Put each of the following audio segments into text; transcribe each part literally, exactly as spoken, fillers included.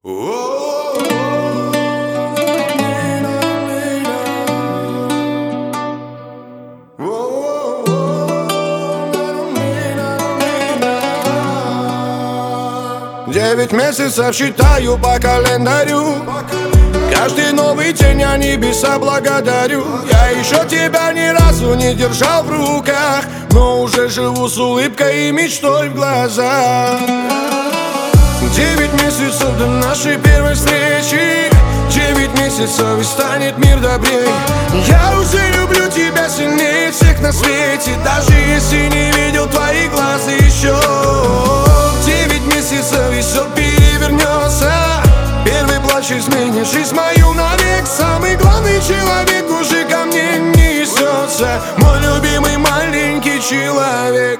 Девять месяцев считаю по календарю. Каждый новый день я небеса благодарю. Я еще тебя ни разу не держал в руках, но уже живу с улыбкой и мечтой в глазах. Девять месяцев до нашей первой встречи, девять месяцев и станет мир добрей. Я уже люблю тебя сильнее всех на свете, даже если не видел твои глаза еще. Девять месяцев и все перевернется. Первый плач изменит жизнь мою навек. Самый главный человек уже ко мне несется, мой любимый маленький человек.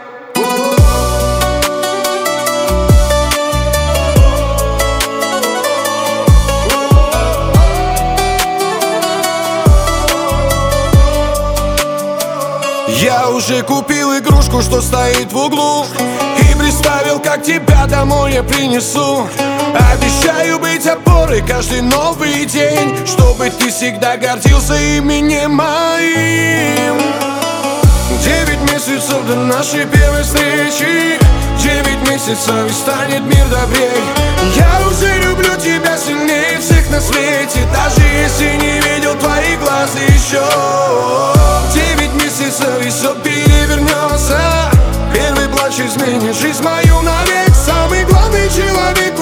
Я уже купил игрушку, что стоит в углу, и представил, как тебя домой я принесу. Обещаю быть опорой каждый новый день, чтобы ты всегда гордился именем моим. Девять месяцев до нашей первой встречи, девять месяцев и станет мир добрей. Я уже люблю тебя сильнее всех на свете, даже если не видел твои глаза еще. Девять месяцев и все перевернется. Первый плач изменит жизнь мою навек. Самый главный человек